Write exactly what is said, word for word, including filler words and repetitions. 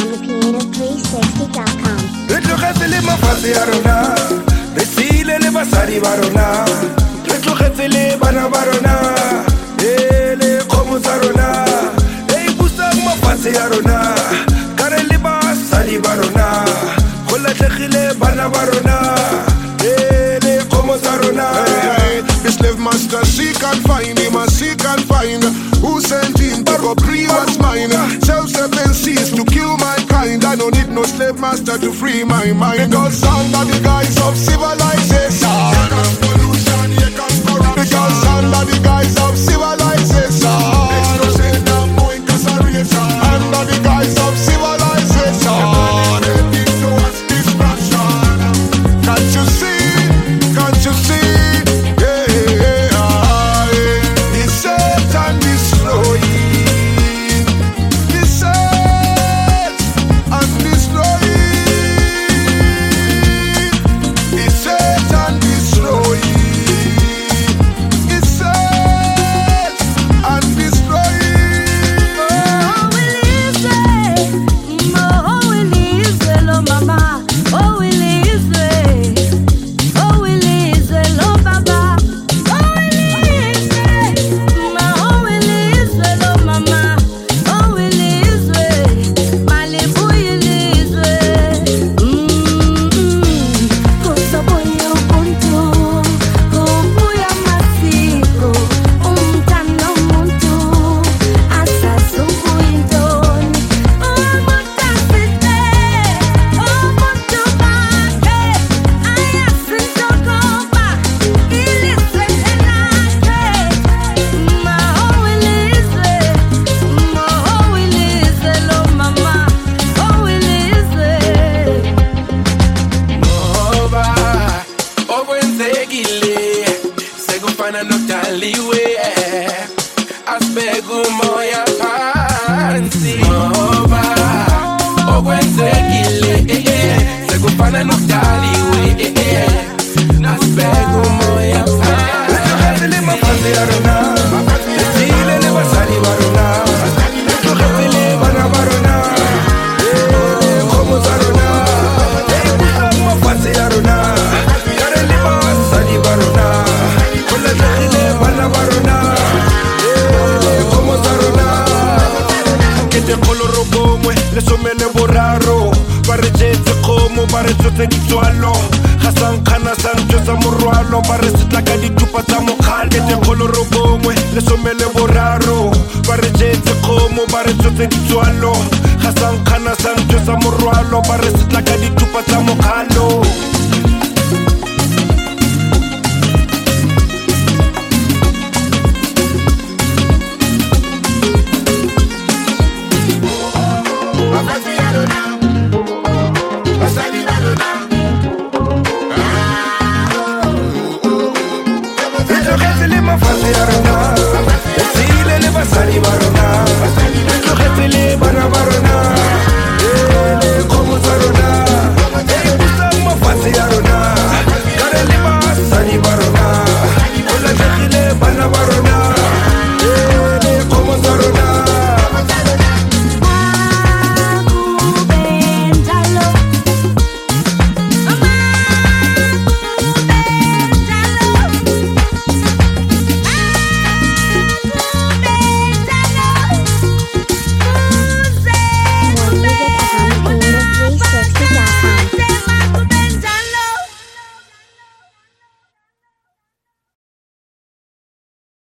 creative three sixty dot com. Re tlogetse le mafatshe ya rona, re siile le basadi ba rona, re tlogetse le bana ba rona, e le kgomo tsa rona, e busang mafatshe ya rona, ka re le basadi ba rona, go latlhegile bana ba rona, e le kgomo tsa rona. The slave master, she can't find him, and she can't find who sent him to go free what's mine. Self-serving cease to kill mankind. I don't need no slave master to free my mind. Because under the guise of civilization, because under the guise of civilization, under the guise of civilization, can't you see, can't you see? Mafatshe ya rona, re siile le basadi ba rona, re tlogetse le bana ba rona.